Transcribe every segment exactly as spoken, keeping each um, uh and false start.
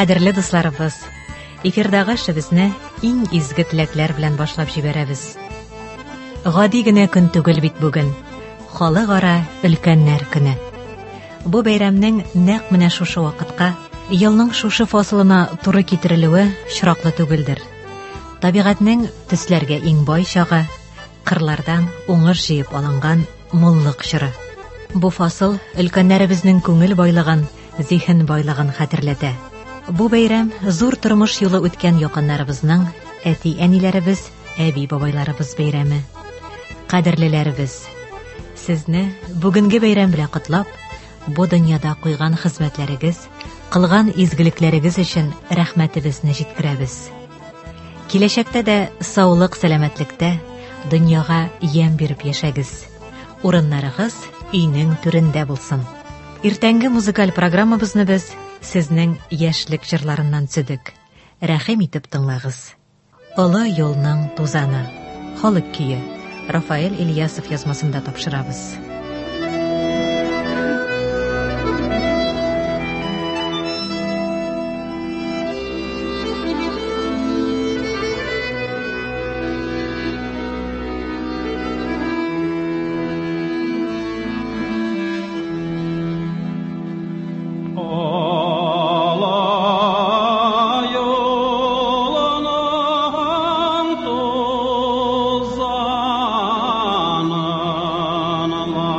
Кадерле дусларыбыз, эфирдагы эшебезне иң изге теләкләр белән башлап җибәрәбез. Гади генә көн түгел бит бүген, халыкара өлкәннәр көне. Бу бәйрәмнең нәкъ менә шушы вакытка, елның шушы фасылына туры китерелүе очраклы түгелдер. Табигатьнең төсләргә иң бай чагы, кырлардан уңыш җыеп алынган муллык чоры. Бу фасыл өлкәннәребезнең күңел байлыгын, зиһен байлыгын хәтерләтә. Бу бәйрәм зур тормыш юлы үткән якыннарыбызның, әти-әниләребез, әби-бабайларыбыз бәйрәме. Кадерлеләребез, сезне бүгенге бәйрәм белән котлап, бу дөньяда куйган хезмәтләрегез, кылган изгелекләрегез өчен рәхмәтебезне җиткерәбез. Киләчәктә дә саулык, сәламәтлектә дөньяга ямь биреп яшәгез. Урыннарыгыз өйнең түрендә булсын. Иртәнге музыкаль программабызны без сезнең яшьлек җырларыннан сөдек. Рәхим итеп тыңлагыз. Олы юлның тузаны. Халык көе. Рафаэль Ильясов язмасында тапшырабыз. Allah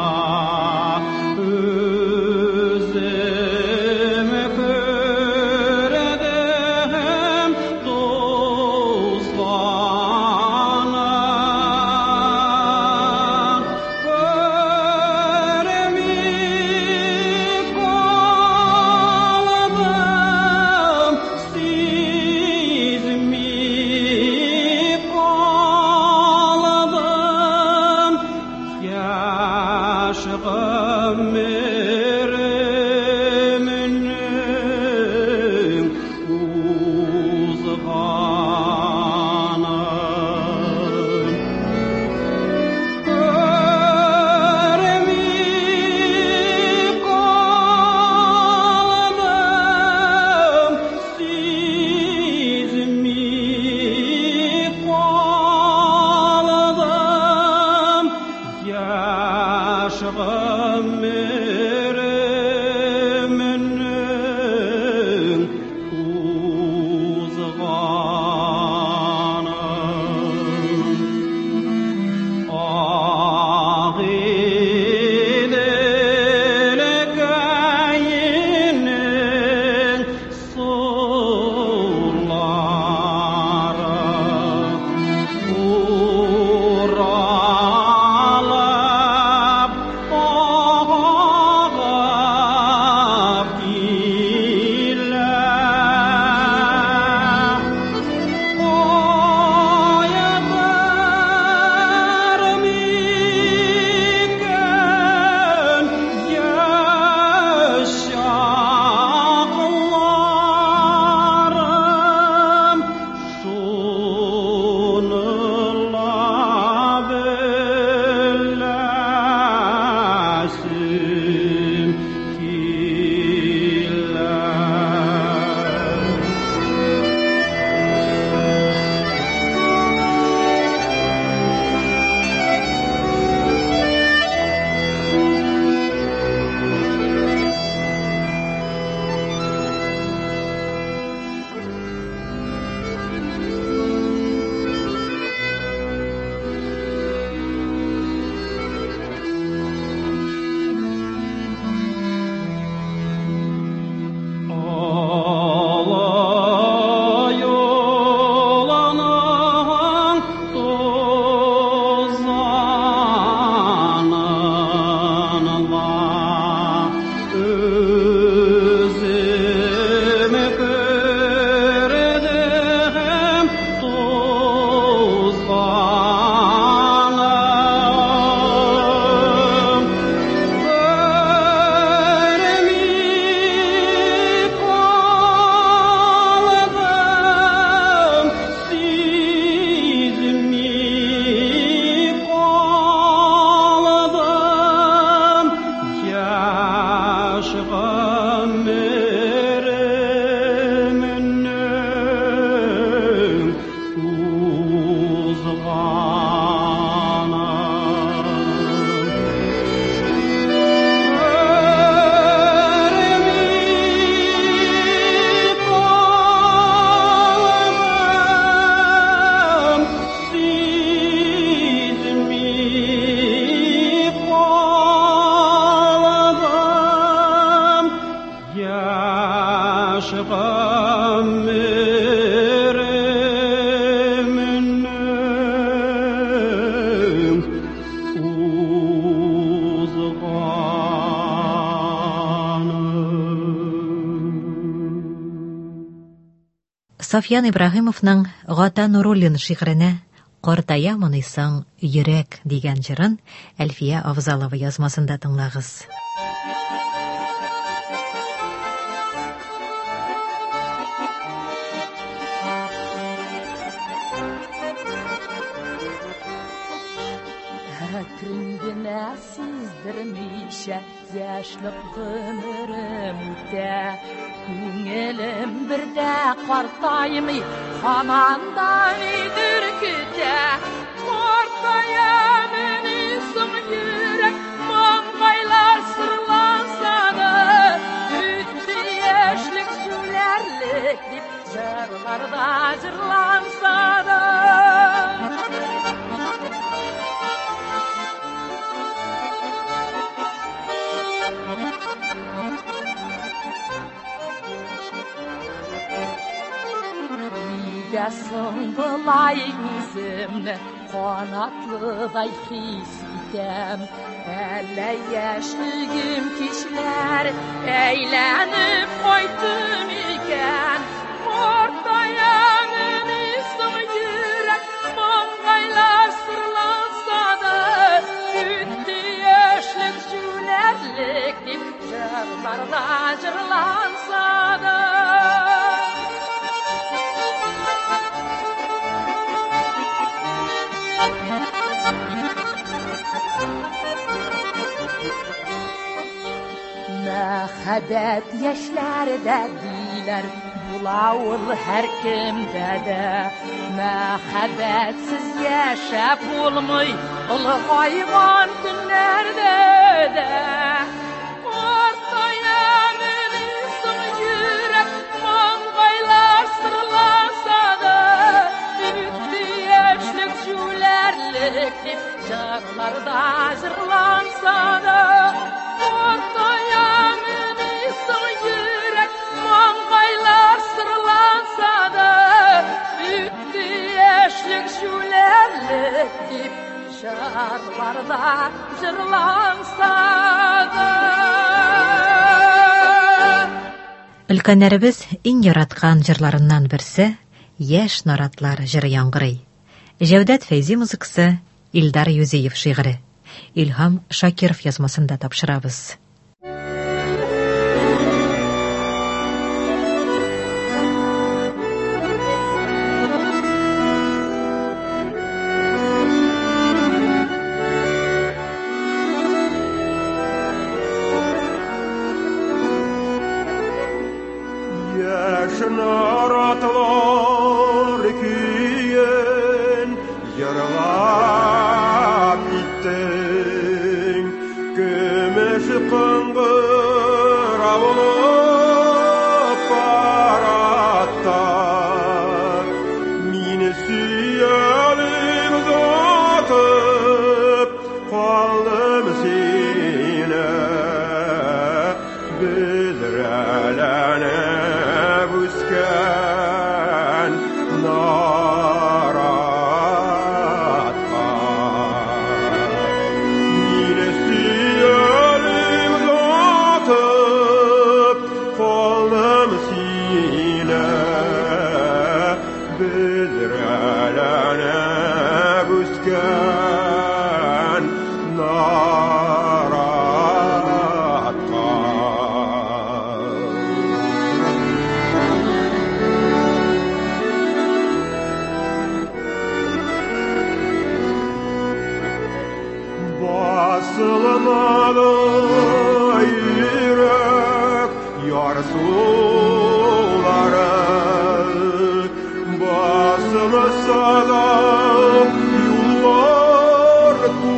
Софьян Ибраһимовның Гата Нуруллин шигыренә «Картая монысың йөрәк» дигән җырын Әлфия Авзалова язмасында тыңлагыз. Әкреңгенә сиздермичә яшьлек гомерем үтә, күңелем бердә картаймый, һаман да нидер көтә. Картаямын соң йөрәк, маңгайлар сырланса да, үтте яшьлек сүләрлек дип җырларда җырланса да. Нигәсен былай үземне канатлыдай хис итәм, әллә яшьлегем кичләр әйләнеп кайтым икән. Картаямын соң йөрәк, маңгайлар сырланса да, үтте яшьлек сүләрлек дип җырларда җырланса да. Мәхәббәт яшьләрдә диләр, була ул һәркемдә дә. Мәхәббәтсез яшәп булмый, олыгайган көннәрдә дә. Картаямын соң йөрәк, маңгайлар сырланса да, үтте яшьлек сүләрлек дип җырларда җырланса да. Картаямын соң йөрәк, маңгайлар сырланса да, үтте яшьлек сүләрлек дип җырларда җырланса да. Өлкәннәребез иң яраткан җырларыннан берсе «Яшь наратлар» җыры яңгырый. Җәүдәт Фәйзи музыкасы, Илдар Юзеев шигыре. Илһам Шакиров язмасында тапшырабыз. Яшь наратлар көен йырлап киттең, көмеш кыңгырап баратта. Мине сөялеп озатып калдым сине, бүҙрәләнеп үскән наратҡа. Мине сөялеп озатып ҡалдым сине, бүҙрәләнеп үскән наратҡа. Basılmadı yürek yarsuları, basılsa da yollar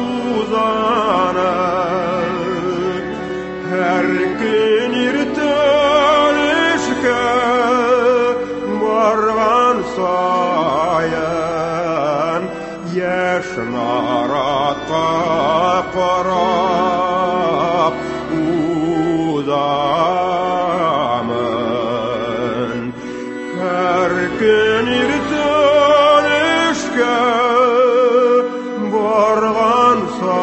uzanır. Her gün irtelişke bargan sayan, yaş naratqa qarab uzamın. Her gün irtelişke bargan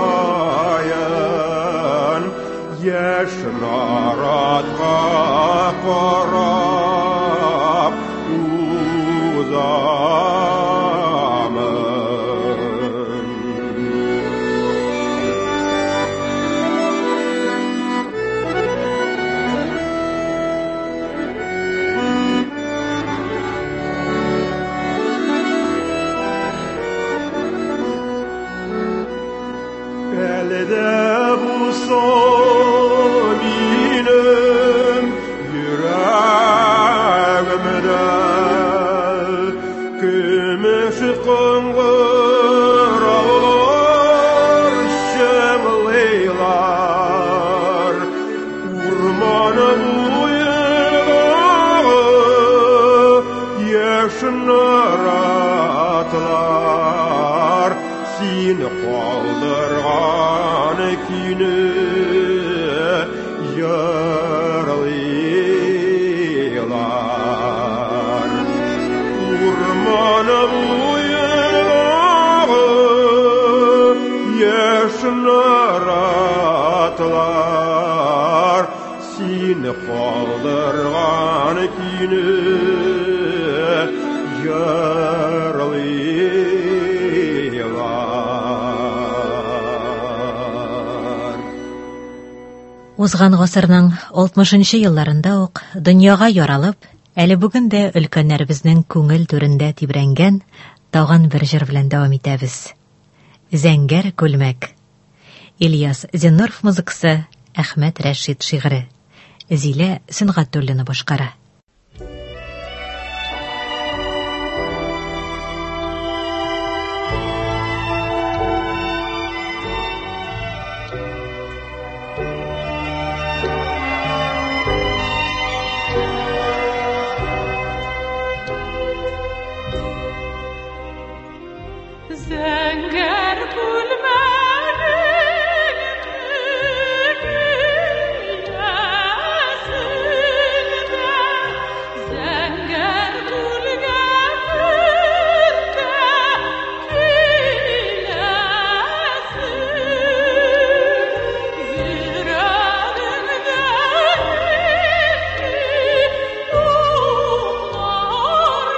sayan, yaş naratqa qarab uzamın. Әле дә булса минем йөрәгемдә көмеш кыңгыраулар шәмлейлар урманы буйындағы яшыннар атлар сине калдырган көйне йырлыйлар урманы буйындағы яшыннар атлар сине калдырган көйне йырлыйлар. Узган гасырның алтмышынчы елларында ук дөньяга яралып, әле бүген дә өлкәннәребезнең күңел түрендә тибрәнгән тагын бер җыр белән дәвам итәбез. Зәңгәр күлмәк. Ильяс Зиннуров музыкасы, Әхмәт Рәшид шигыре. Зилә Сөнгатуллина башкара. Zəngər gülmərin dünyasında Zəngər gülgəsində güləsin Yüreğimdə nefsi umar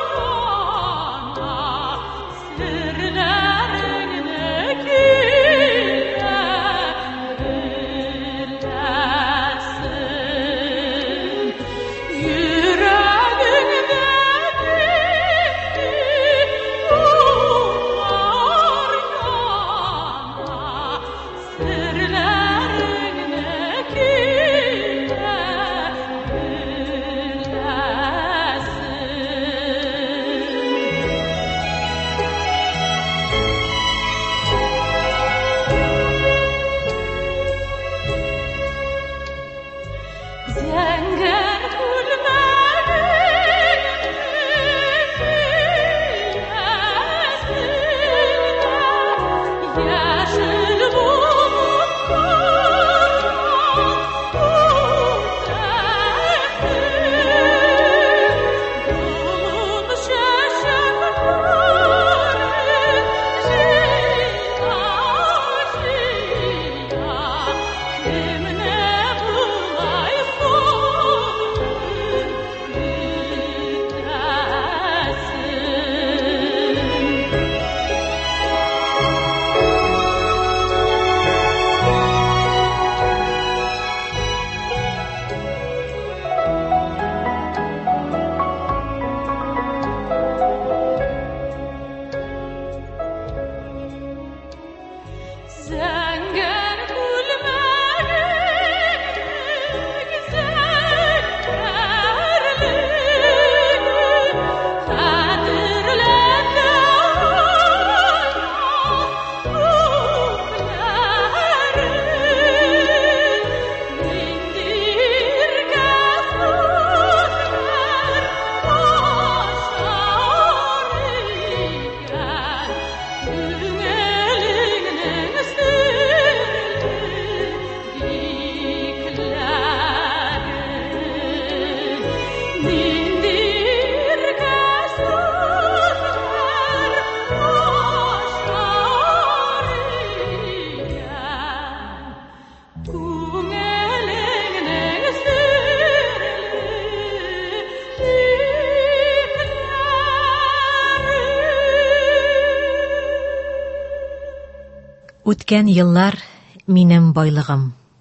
Үткән еллар минем байлыгым.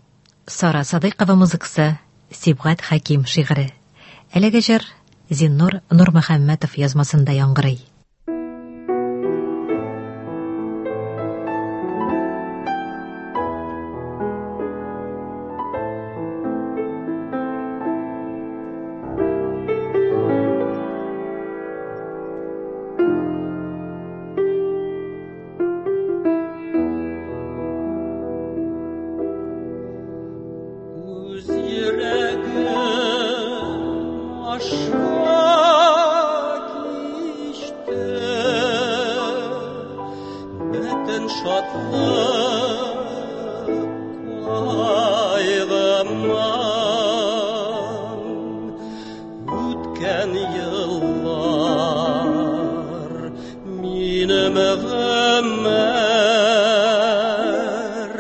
Сара Садыйкова музыкасы, Сибгат Хаким шигыре. Әлеге җыр Зиннур Нурмөхәммәтов язмасында яңгырый. Үткен yıllar минем гомер,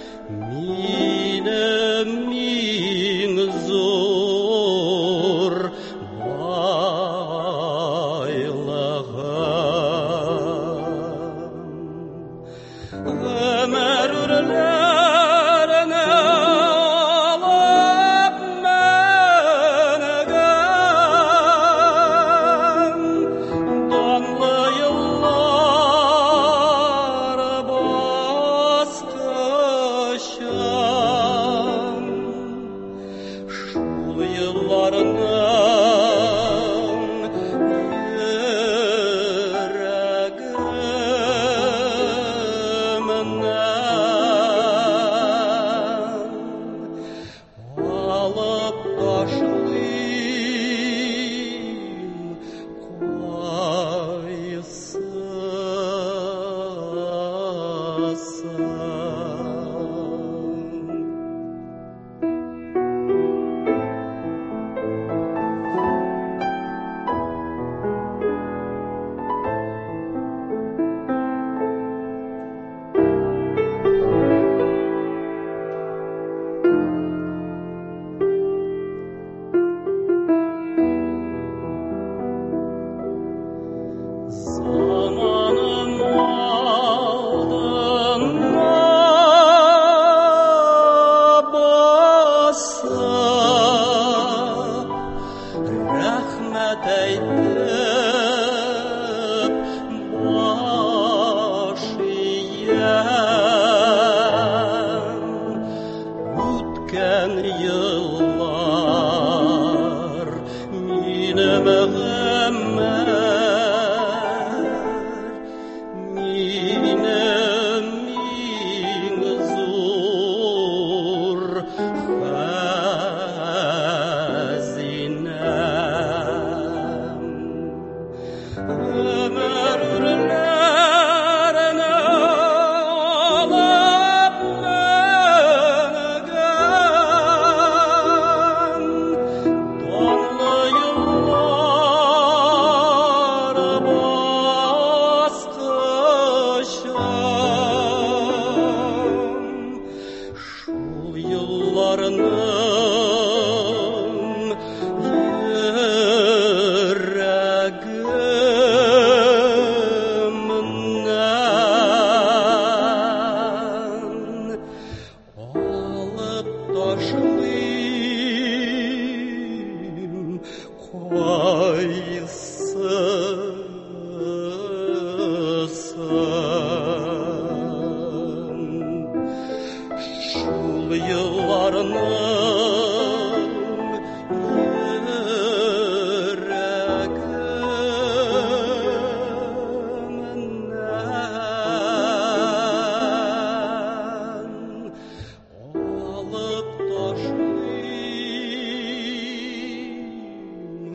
минем миң зур байлыгым. Гомер үрләренә алып мәнегән, данлы еллар баскычын. Шул елларның алып ташлыйм Zamanım aldığına bassa, rahmet eytip baş eğen. Үткен yıllar минем гомер, минем миң зур хәзинәм. Гомер үрләренә алып мәнегән, данлы еллар баскычын. Шул елларның йөрәгемнән алып ташлыйм кайсысын. Шул yıllarның йөрәгемнән алып ташлыйм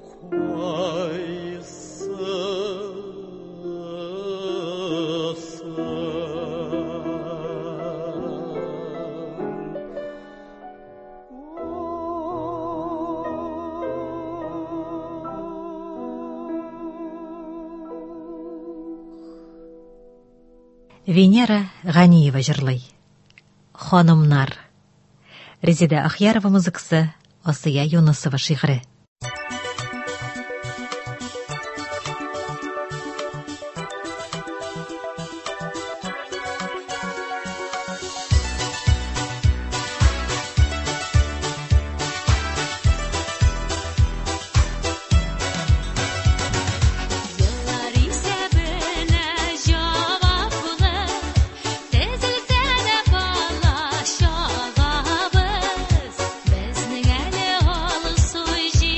Венера Ганиева җырлый. Ханымнар. Резеда Ахьярова музыкасы, Асия Юнысова шигъре. Yıllar исәбенә җаваплы, тезелсә дә бала чагабыз. Безнең әле алсу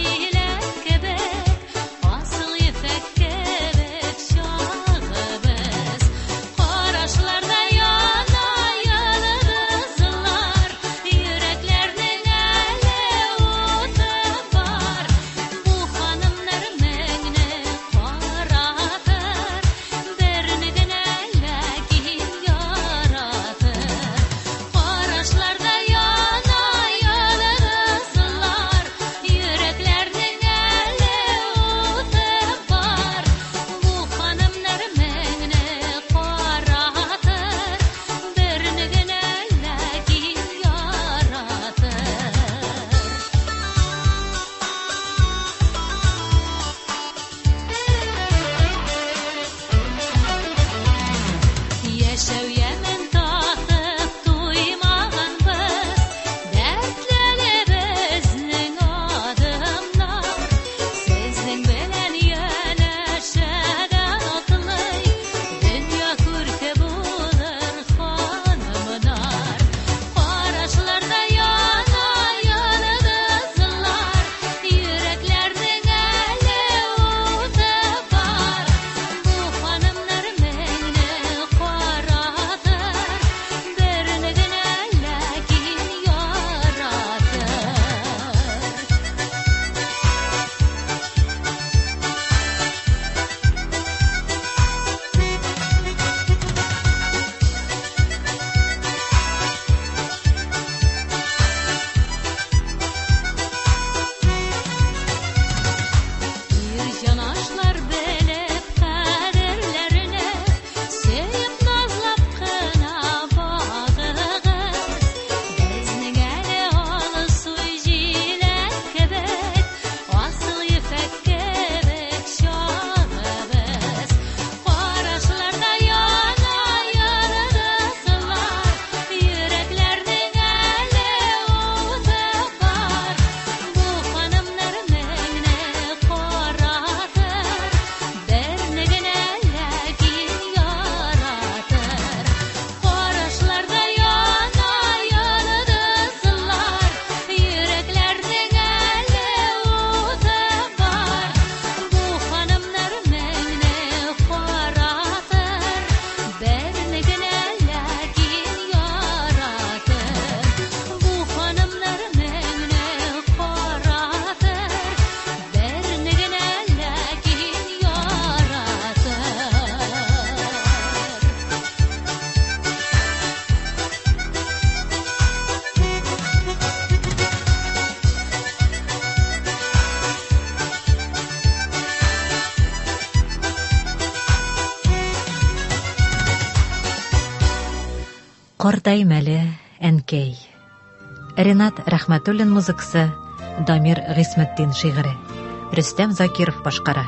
Кардай мәле әнкәй. Ренат Рәхмәтуллин музыкасы, Дамир Гыйсмәтдин шигыре. Рөстәм Закиров башкара.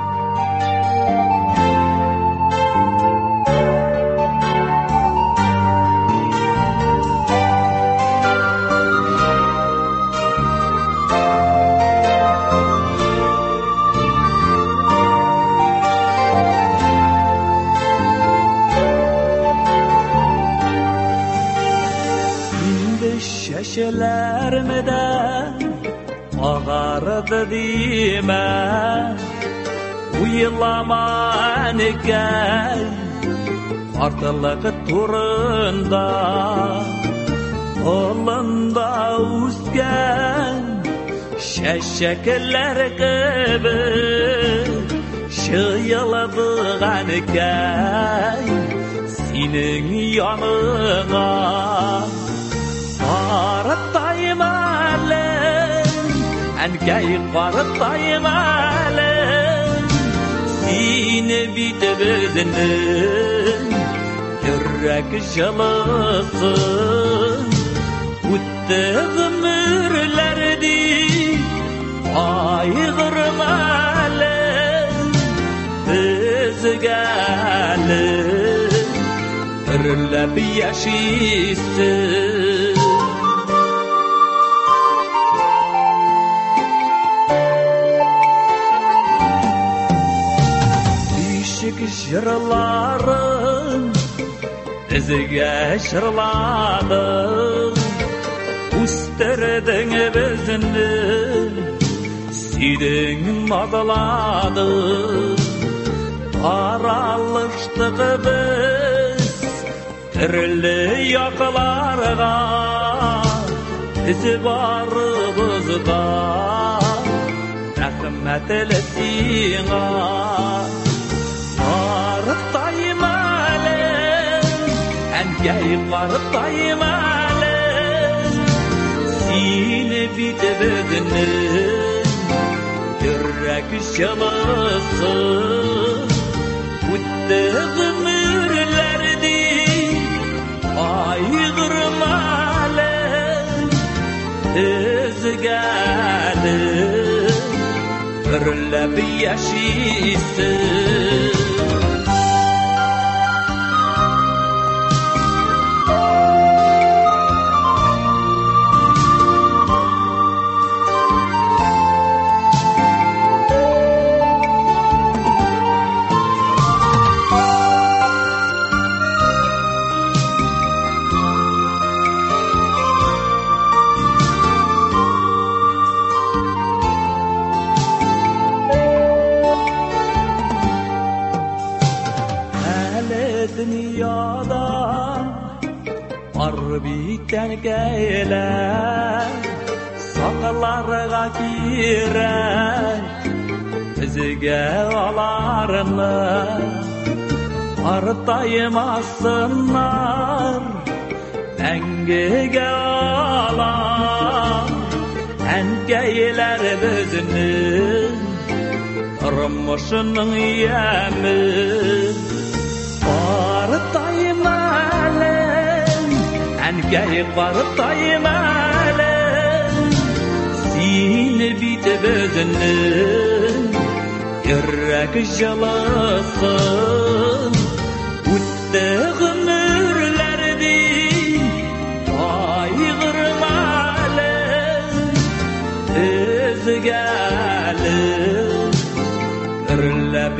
Şeşelermeden ağardı dime Uyulama nikah Artılık turunda Olunda uzgen Şeşekler gibi Şıyıladığan nikah Senin yanına Qaratayım әлем, әнкәй qaratayım әлем. Сине битеп өзінің, йөрәк жылысын. Үтті ғүмірлерді, айғырым әлем. Бізге әлем, үрләп яшисің. Жырларын бізге жырладың Үстердің бізінді Сүйдің мазаладың Аралыштық біз Түрлі яқыларға Біз барыбызға Рәхмәтлі сиңа Qaratayım әлем, әнкәй qaratayım әлем. Сине битеп өзінің, йөрәк жылысын. Үтті ғүмірлерді, айғырым әлем. Бізге әлем, үрләп яшисің. Dünyada var biten geyler Sakalarga kirek Bizge alarını Artaymasınlar Dengege alar Enkeyler bizinin Turmuşunun yemi Qaratayım әлем, әнкәй qaratayım әлем. Сине битеп өзінің, йөрәк жылысын. Үтті ғүмірлерді, айғырым әлем. Бізге әлем, үрләп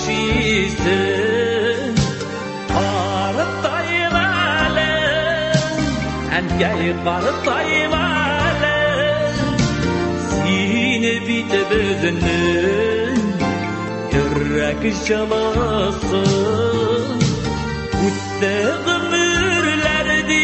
яшисің. Qaratayım әлем, әнкәй qaratayım әлем. Сине битеп өзінің, йөрәк жылысын. Үтті ғүмірлерді,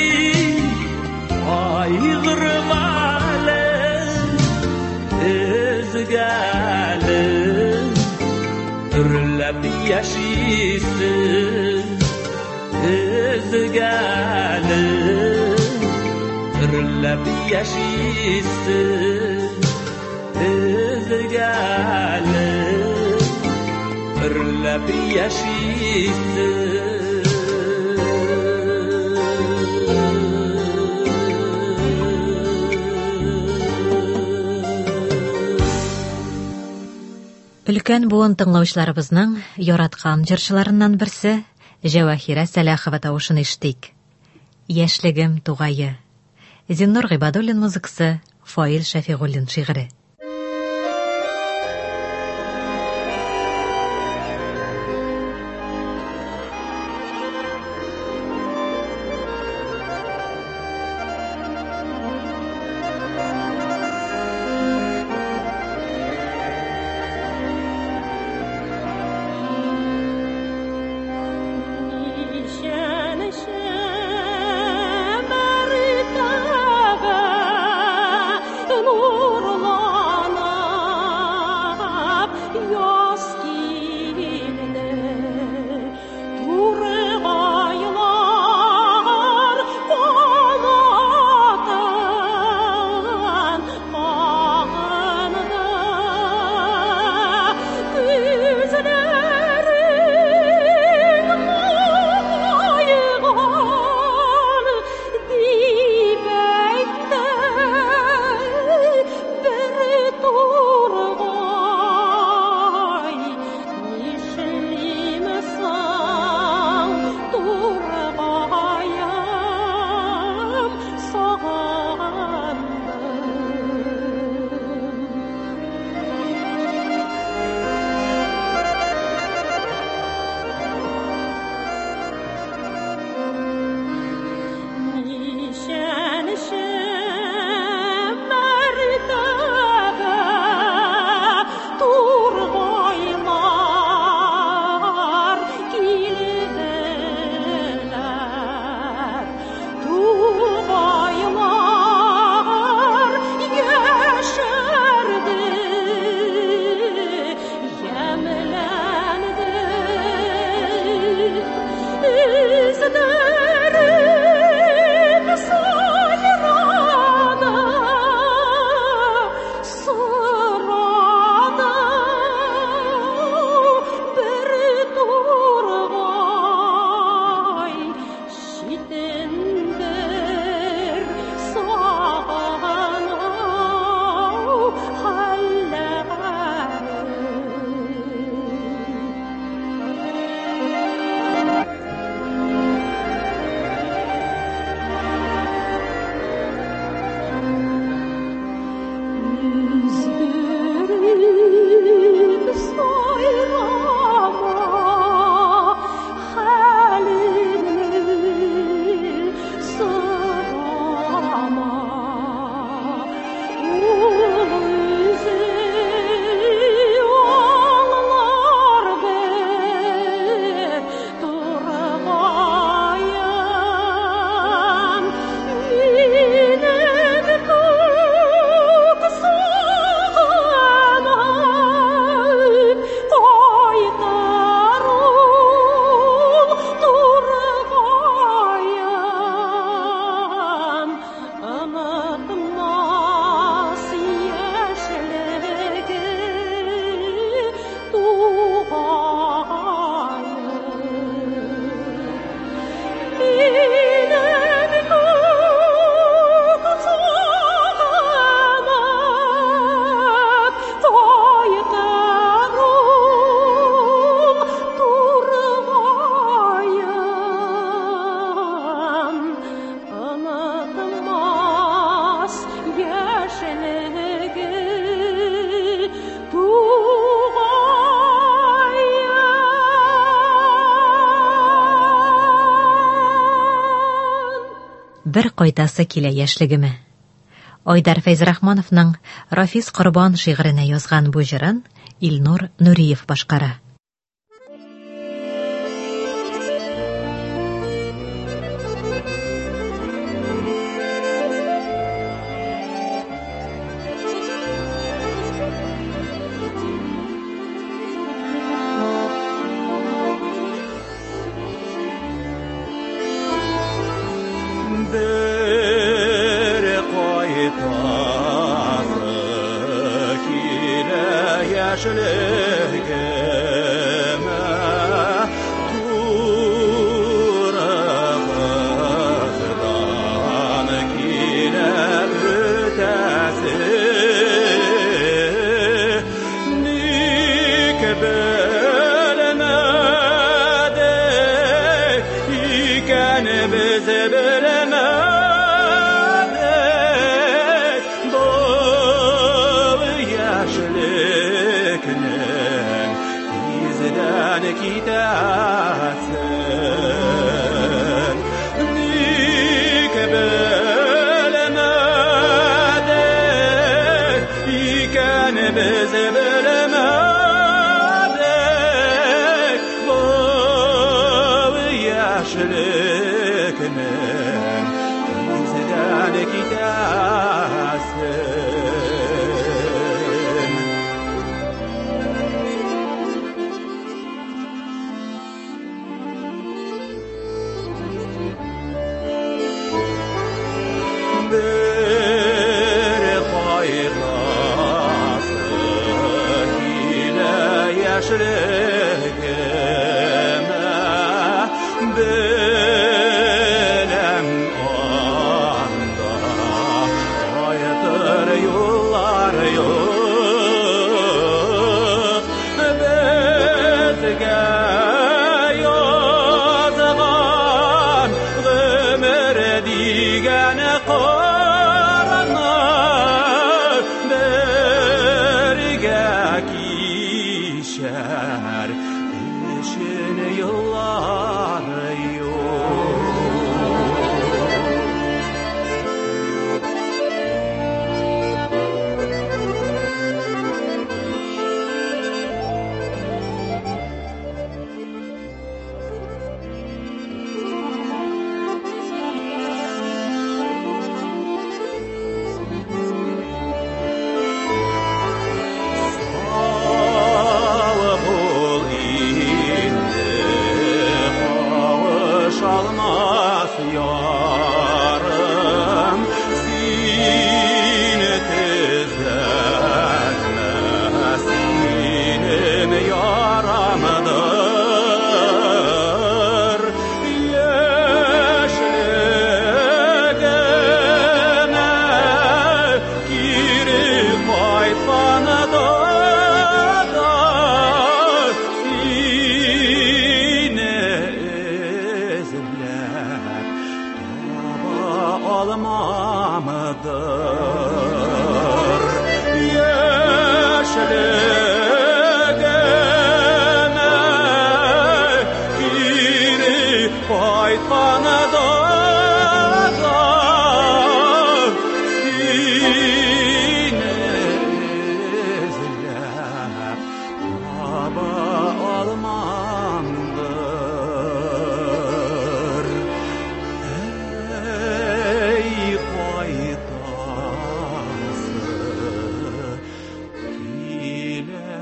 айғырым әлем. Бізге әлем, үрләп яшисің. Bізge әлем, үрләп яшисің. Bізge әлем, үрләп яшисің. Өлкән буын тыңлаучыларыбызның яраткан җырчыларыннан берсе Җәвахирә Сәләхова тавышын ишетик. Яшьлегем тугае. Зиннур Гыйбадуллин музыкасы, Фаил Шәфигуллин шигыре. Бер кайтасы килә яшьлегеме. Айдар Фәйзрахмановның Рафис Корбан шигыренә язган бу җырын Илнур Нуриев башкара. Ni Bizden gidersin. Bir haylasın yine yaşlığıma bilem anda hayatır yollar yok bizge yazgan ömür digen karanlık birge kişer işin yıllar yok. Sağlık ol indi kavuşalmaz yarım seni tüzlenmez benim yaramdır yaşlığına geri kaytmana da seni özlep taba almamdır yaşlığına geri kaytmana da seni özlep taba almamdır. Ey kaytası ile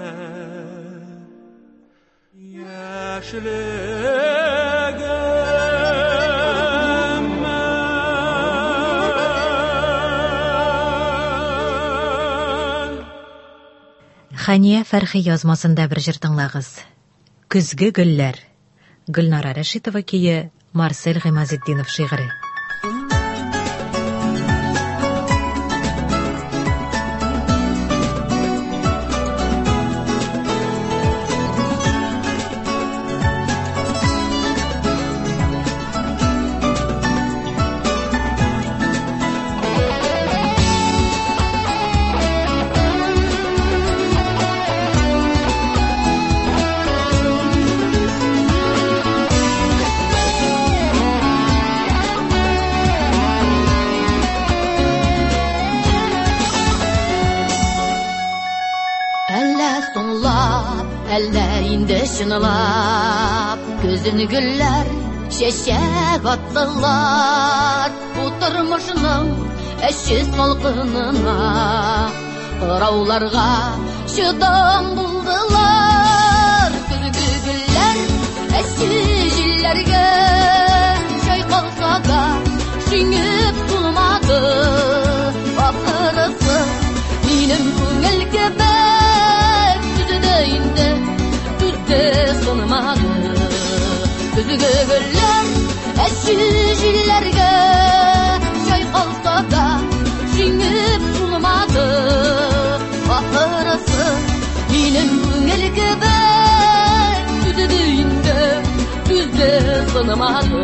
yaşlığıma. Хания Фәрхи язмасында бер җыр тыңлагыз. Көзге гөлләр. Гөлнара Рәшитова көе, Марсель Гыймазетдинов шигыре. Әллә соңлап, әллә инде шынылап, күзін гүлләр шәшәк аттылар. Бу тормышның әші салқынына, орауларға шыдам булдылар. Күзгі гүлләр әші җилләргә шайкалса да, шиңеп тулмады. Ахырысы минем күңел кебек түзде инде, түзде сынмады. Күзге гөлләр әші җилләргә шайкалса да, шиңеп тулмады. Ахырысы минем күңел кебек түзде инде, түзде сынмады.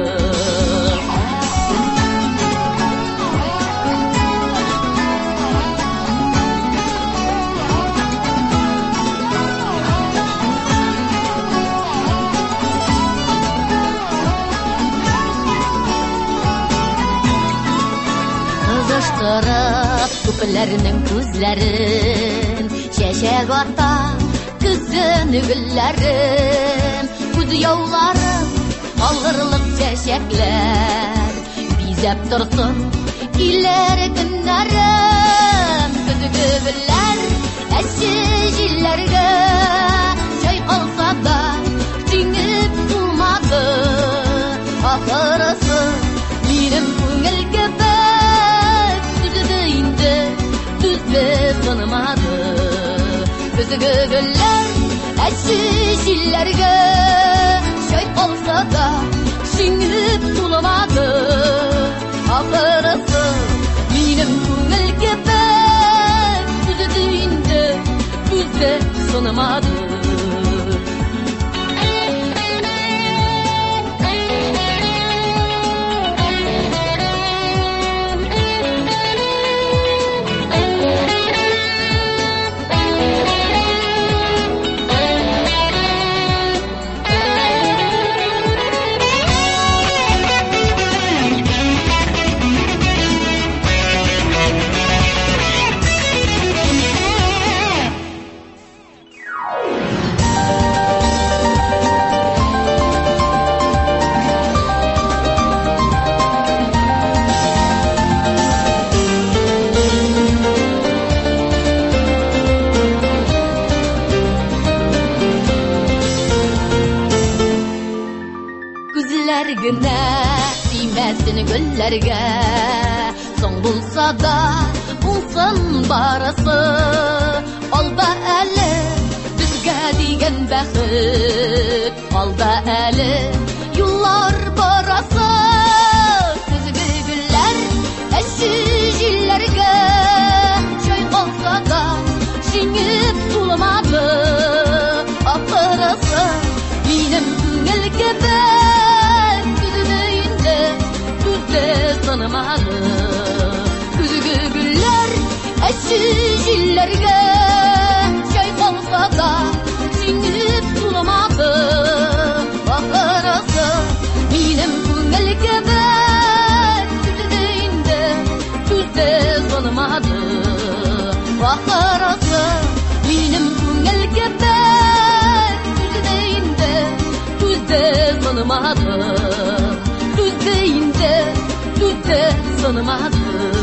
Кызыштырып күпләрнең күзләрен, чәчәк ата күзен гөлләрен. Күз яуларым алырлык чәчәкләр, Күзәп торсын Иләр көннәрем Көзге гөлләр Әші җилләргә Чайкалса да Сиңеп булмады Ахырысы Минем күңел кебек Түзде инде Түзде сынмады Көзге гөлләр Әші җилләргә Чайкалса да Сиңеп булмады Ахырысы Минем күңел кебек Түзде инде Түзде сынмады Генә тимәсен гөлләргә соң булса да булсын барысы алда әле безгә дигән бәхет алда әле юллар барасы көзге гөлләр әші җилләргә чайкалса да сиңеп булмады ахырысы минем күңел кебек Sanamadı Күзгі гүлләр Әші җилләргә Чайкалса да Сиңеп булмады Ахырысы Минем күңел кебек Түзде инде Түзде санамады Ахырысы Минем күңел кебек Түзде инде Түзде санамады Түзде инде Түзде санамады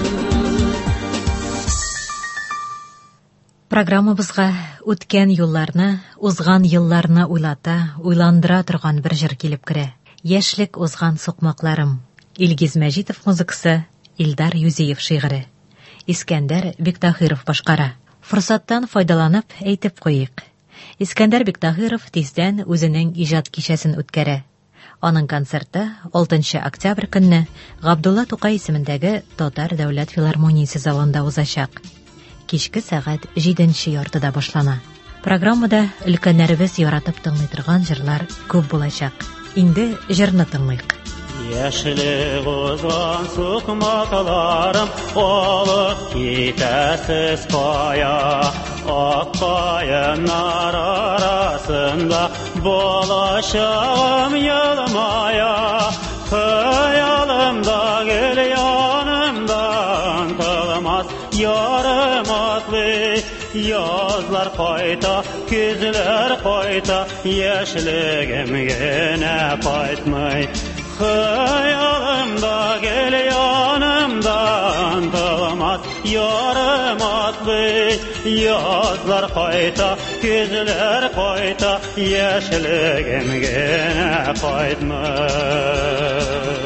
Программабызга үткән юлларны, узган елларны уйлата, уйландыра торган бер җыр килеп керә. Яшьлек узган сукмакларым. Илгиз Мәҗитов музыкасы, Илдар Юзеев шигыре. Искәндәр Биктахиров башкара. Форсаттан файдаланып әйтеп куйык. Искәндәр Биктахиров тиздән үзенең иҗат кичәсен үткәрә. Аның концерты алтынчы октябрь көнне Габдулла Тукай исемендәге Татар дәүләт филармониясе залында узачак. Кичке сәгать җиденче яртыда башлана. Программада өлкәннәребез яратып тыңлый торган җырлар күп булачак. Инде җырны тыңлыйк. Яшьлек узган сукмакларым алып китәсез кая, ак каеннар арасында балачагым елмая, хыялымда гел янымдан кылмас ярым атлый, язлар кайта, күзләр кайта, яшьлегем генә кайтмый. Хыялымда гел янымдан кылмас ярым атлый, язлар кайта, күзләр кайта, яшьлегем генә кайтмый.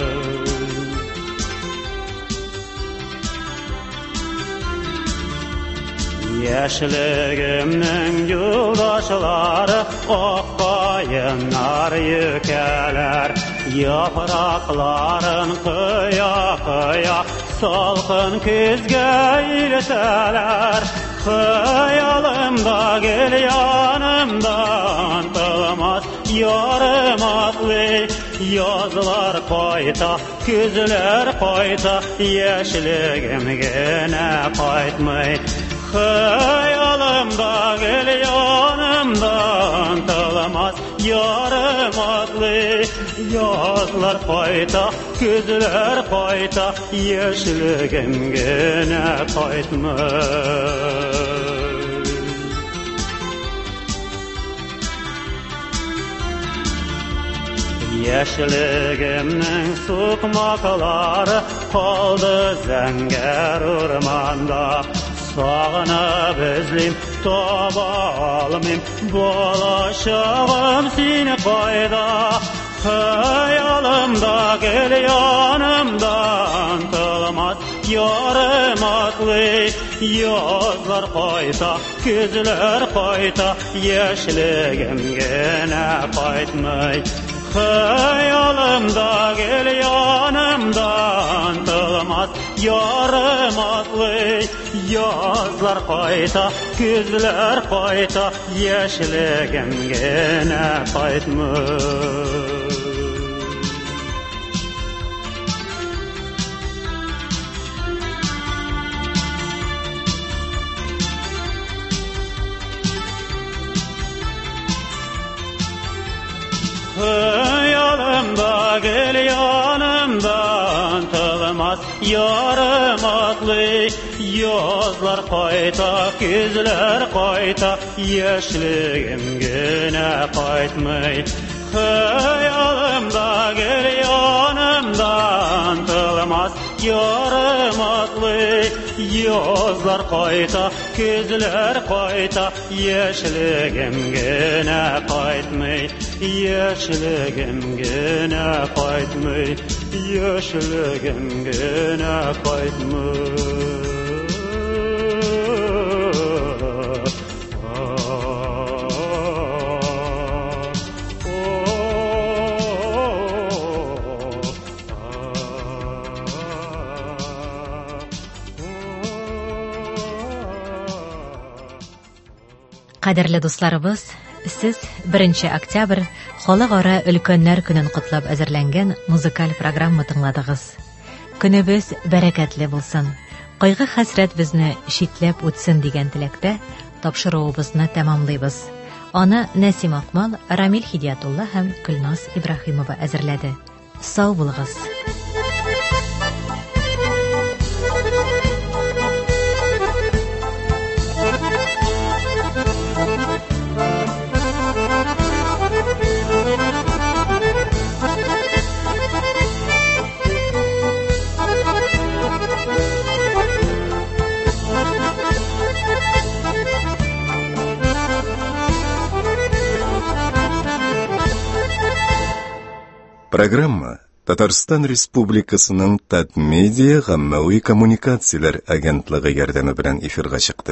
Яшьлегемнең юлдашлары ак каеннар йөкәләр, яфракларын кыя-кыя салкын көзгә илтәләр. Хыялымда гел янымдан кылмас ярым атлый, язлар кайта, күзләр кайта, яшьлегем генә кайтмый. Хыялымда гел янымдан кылмас ярым атлый, язлар кайта, күзләр кайта, яшьлегем генә кайтмый. Яшілігімнің сұқмақлары қалды зәңгәр ұрманда. Сағынып үзлейм, таба алмайм, болашағым сені қайда. Xəyalımda gel yanımdan tılmaz yarım atlı. Yazlar qayta, gözler qayta, yaşlığım gene qaytmay. Xəyalımda gel yanımdan tılmaz yarım atlı. Yazlar qayta, gözler qayta, yaşlığım gene qaytmay. Xəyalımda gel yanımdan tılmaz yarım atlı. Yazlar qayta, gözler qayta, yaşlığım gene qaytmay. Xəyalımda gel yanımdan tılmaz yarım atlı. Yazlar qayta, gözler qayta, yaşlığım gene qaytmay. Yaşlığım gene qaytmay. Yaşlığım gene qaytmay. Кадерле дусларыбыз, сез беренче октябрь Халыкара өлкәннәр көнен котлап әзерләнгән музыкаль программа тыңладыгыз. Көнебез бәрәкәтле булсын. Кайгы-хәсрәт безне шитләп үтсен дигән теләктә тапшыруыбызны тәмамлыйбыз. Аны Нәсим Акмал, Рамил Хидиятулла һәм Гөлназ Ибраһимова әзерләде. Сау булыгыз. Программа Татарстан Республикасының Татмедиа гаммәви коммуникацияләр агентлыгы ярдәме белән эфирга чыкты.